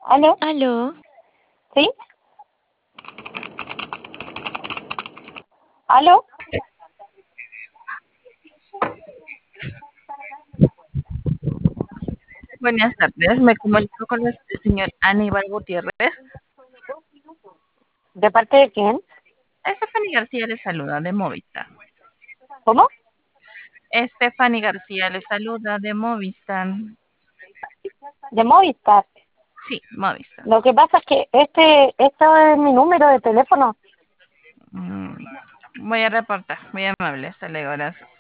¿Aló? Aló, ¿Sí? ¿Aló? Buenas tardes, me comunico con el señor Aníbal Gutiérrez. ¿De parte de quién? Stephanie García le saluda de Movistar. ¿Cómo? Stephanie García le saluda de Movistar. De Movistar. Sí, Movistar. Lo que pasa es que este es mi número de teléfono. Mm, Voy a reportar, muy amable, hasta luego, gracias.